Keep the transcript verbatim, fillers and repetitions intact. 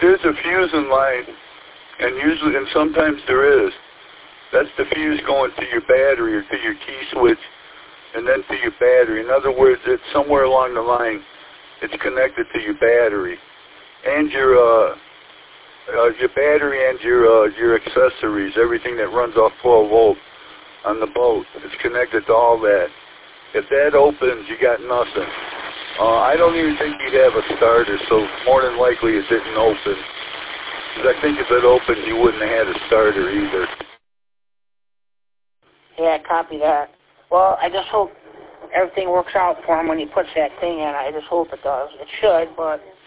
is a fuse in line, and usually, and sometimes there is. That's the fuse going to your battery or to your key switch, and then to your battery. In other words, it's somewhere along the line. It's connected to your battery and your uh, uh, your battery and your uh, your accessories, everything that runs off twelve volt on the boat. It's connected to all that. If that opens, you got nothing. Uh, I don't even think you'd have a starter, so more than likely it didn't open. Because I think if it opened, you wouldn't have had a starter either. Yeah, copy that. Well, I just hope everything works out for him when he puts that thing in. I just hope it does. It should, but